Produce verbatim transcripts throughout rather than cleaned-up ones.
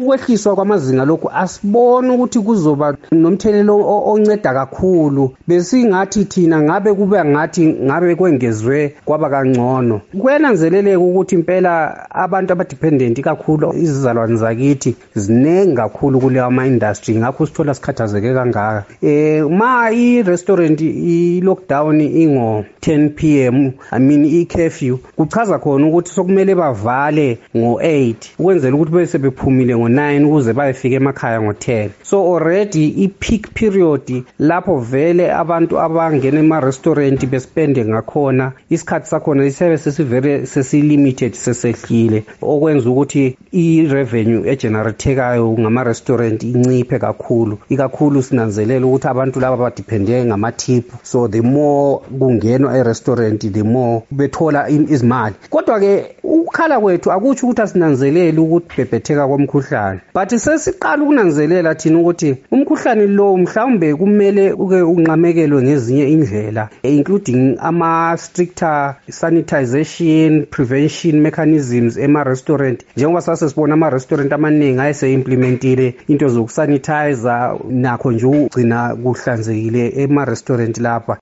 ukwehliswa kwamazinga lokhu asibona ukuthi kuzoba nomthelelo onceda kakhulu. Besingathi thina ngabe kube ngathi ngabe kwengezwe kwaba kangcono. Kuyananzeleleka ukuthi impela abantu abadependent kakhulu izizalwane zakithi zinengi kakhulu kule ama industry, ngakho sithola sikhathazeke kangaka. Eh ma i restaurant i lockdown ingo ten p m I mean i curfew, kuchaza khona ukuthi sokumele bavale ngo eight ukwenzela ukuthi bese bephumile ngo nine ukuze bayefika emakhaya ngo ten. So already i peak period lapho vele abantu abangena ema restaurant bespende ngakhona isikhathi sakhona isebe sesivere sesi limited sesehlile, okwenza ukuthi i revenue egeneratekayo ngama restaurant inciphe kakhulu, ikakhulu sinanzelela ukuthi abantu laba badepende ngama tip. So the more kungenwa e restaurant the more bethola izimali. Kodwa ke ukukhala kwethu akuthi ukuthi asinanzelele ukuthi bebhetheka komkhuhlane, but sesiqala ukunanzelela thina ukuthi umkhuhlane lo mhlawumbe kumele uke unqamekelwe ngezinye indlela, including ama stricter sanitization prevention mechanisms ema restaurant. Njengoba sase sibona ama restaurant amaningi ayese implementile into zokusanitizer nakho nje ugcina kuhlanzekile ema restaurant lapha.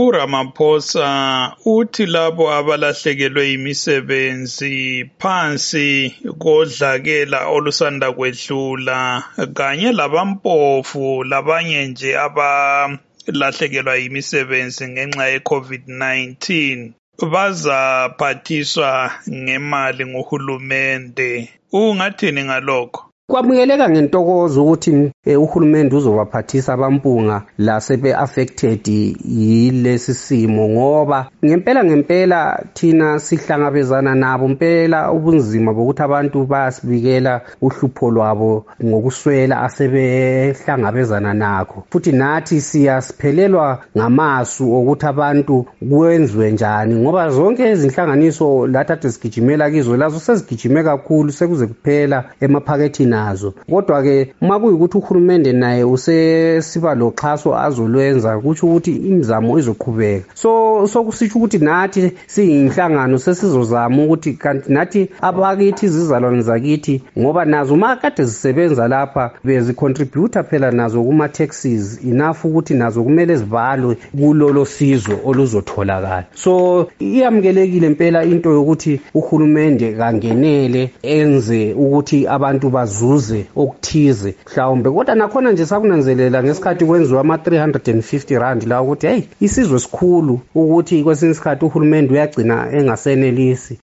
uRamaphosa uthi labo abalahlekelwe imisebenzi phansi kodlakela olusanda kwedlula kanye labampofu labanye nje abalahlekelwa imisebenzi ngenxa ye COVID nineteen bazaphathiswa ngemali nguhulumende. Ungathini ngalokho? Kwamukeleka ngentokozo ukuthi uhulumende uzobaphathisa abampunga la sebe affected yilesi simo, ngoba ngempela ngempela thina sihlangabezana nabo impela ubunzima bokuthi abantu bayasibikela uhlupho lwabo ngokuswela asebehlangabezana nakho. Futhi nathi siyasiphelelwa ngamasu ukuthi abantu kwenzwe njani, ngoba zonke izinhlanganiso lathathe sigijimela kizo lazo sezigijime kakhulu sekuze kuphela emaphakethini nazo. Kodwa ke uma kuyikuthi uhulumende naye usesiba loxhaso azolwenza kuthi ukuthi imizamo izoqhubeka. So sokusitsho ukuthi nathi siyinhlangano sesizozama ukuthi kanti nathi abakithi izizalwane zakithi, ngoba nazo makade zisebenza lapha bezicontributor phela nazo kuma taxes enough ukuthi nazo kumele zibalwe kulolo sizo oluzotholakala. So iyamukelekile impela into yokuthi uhulumende kangenele enze ukuthi abantu bazuze okuthize mhlawumbe, kodwa nakhona nje sakunanzelela ngesikhathi kwenziwa ama three hundred fifty rand la ukuthi hey isizwe sikhulu ukuthi kwesinye isikhathi uhulumende uyagcina engasenelisi.